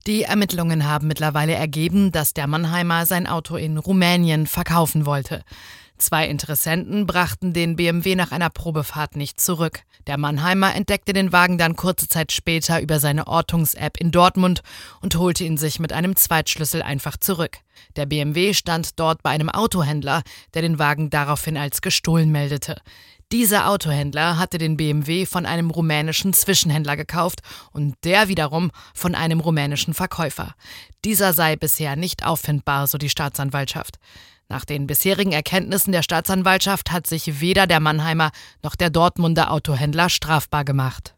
Die Ermittlungen haben mittlerweile ergeben, dass der Mannheimer sein Auto in Rumänien verkaufen wollte. 2 Interessenten brachten den BMW nach einer Probefahrt nicht zurück. Der Mannheimer entdeckte den Wagen dann kurze Zeit später über seine Ortungs-App in Dortmund und holte ihn sich mit einem Zweitschlüssel einfach zurück. Der BMW stand dort bei einem Autohändler, der den Wagen daraufhin als gestohlen meldete. Dieser Autohändler hatte den BMW von einem rumänischen Zwischenhändler gekauft und der wiederum von einem rumänischen Verkäufer. Dieser sei bisher nicht auffindbar, so die Staatsanwaltschaft. Nach den bisherigen Erkenntnissen der Staatsanwaltschaft hat sich weder der Mannheimer noch der Dortmunder Autohändler strafbar gemacht.